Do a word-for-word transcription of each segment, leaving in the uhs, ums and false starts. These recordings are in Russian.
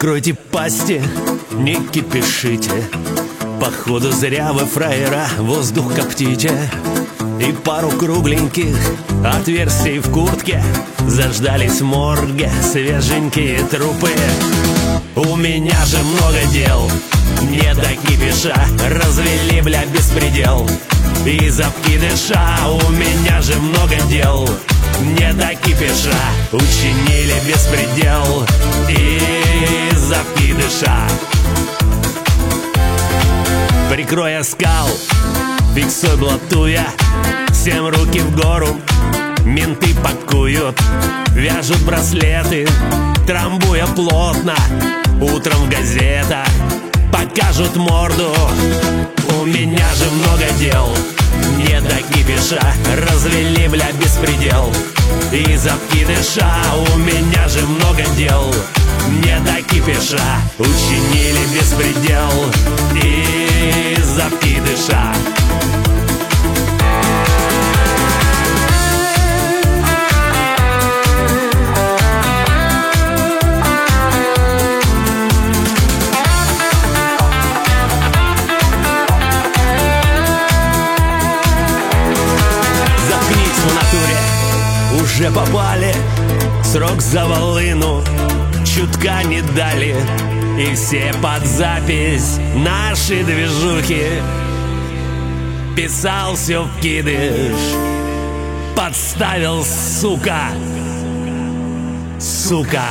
Закройте пасти, не кипишите. Походу зря вы, фраера, воздух коптите. И пару кругленьких отверстий в куртке заждались в морге свеженькие трупы. У меня же много дел, не до кипиша. Развели, бля, беспредел. Из обкидыша у меня же много дел, не до кипиша. Учинили беспредел из обкидыша. Прикрой оскал, фиксуй блатуя. Всем руки в гору, менты пакуют. Вяжут браслеты, трамбуя плотно. Утром в газетах покажут морду. У меня же много дел, не до кипиша. Развели, бля, беспредел. Из обкидыша у меня же много дел, не до кипиша. Учинили беспредел из обкидыша. Уже попали, срок за волыну чутка не дали. И все под запись наши движухи. Писал все вкидыш, подставил, сука, сука.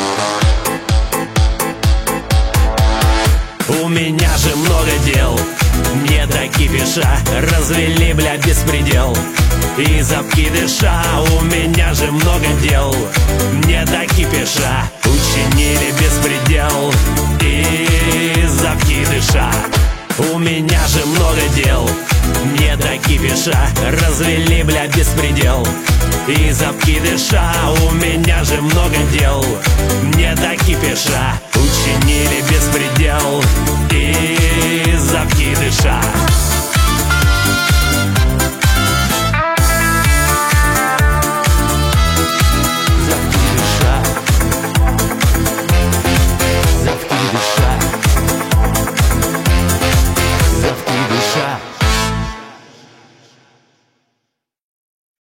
У меня же много дел, не до кипиша. Развели, бля, беспредел. Из обкидыша у меня же много дел, не до кипиша. Учинили беспредел из обкидыша. У меня же много дел, не до кипиша. Развели, бля, беспредел. Из обкидыша у меня же много дел, не до кипиша.